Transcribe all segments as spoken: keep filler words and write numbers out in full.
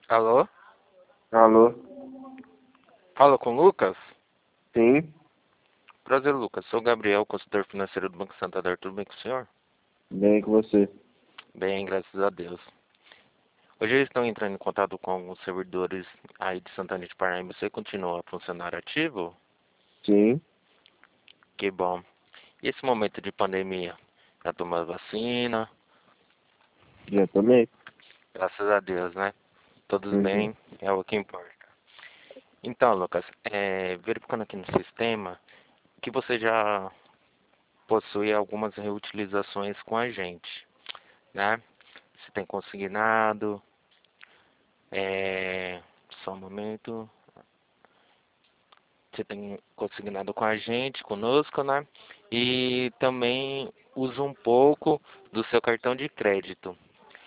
Alô? Alô? Fala com o Lucas? Sim, Prazer, Lucas. Sou o Gabriel, consultor financeiro do Banco Santander. Tudo bem com o senhor? bem com você. Bem, graças a Deus. Hoje eles estão entrando em contato com alguns servidores aí de Santana de Parnaíba. Você continua a funcionar ativo? Sim, Que bom. E esse momento de pandemia? Já tomou a vacina? já tomei. Graças a Deus, né? Todos Uhum. bem, é o que importa. Então, Lucas, é, verificando aqui no sistema que você já possui algumas reutilizações com a gente, né? Você tem consignado, é, só um momento, você tem consignado com a gente, conosco, né? E também usa um pouco do seu cartão de crédito.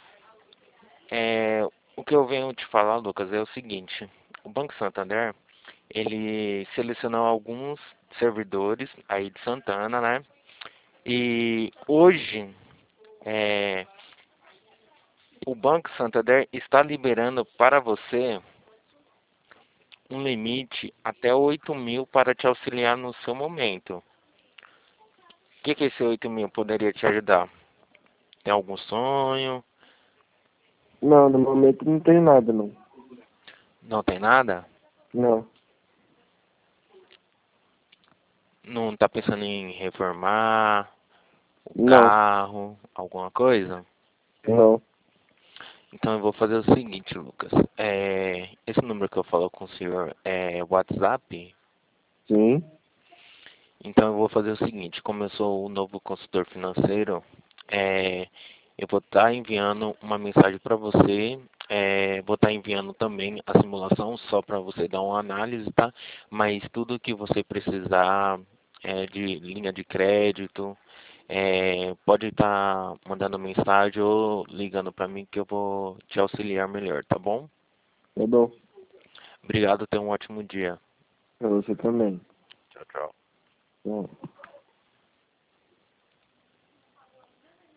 É, o que eu venho te falar, Lucas, é o seguinte: o Banco Santander, ele selecionou alguns servidores aí de Santana, né? E hoje, é, o Banco Santander está liberando para você um limite até oito mil para te auxiliar no seu momento. O que que esse oito mil poderia te ajudar? Tem algum sonho? Não, no momento não tem nada, não. Não tem nada? Não, Não está pensando em reformar o não, carro, alguma coisa? não. Então eu vou fazer o seguinte, Lucas. É, esse número que eu falo com o senhor é WhatsApp? Sim, Então eu vou fazer o seguinte, como eu sou o novo consultor financeiro, é, eu vou estar enviando uma mensagem para você, é, vou estar enviando também a simulação só para você dar uma análise, tá? Mas tudo que você precisar é, de linha de crédito, é, pode estar mandando mensagem ou ligando para mim que eu vou te auxiliar melhor, tá bom? tá bom. Obrigado, tenha um ótimo dia. Pra você também. Tchau, tchau. Bom.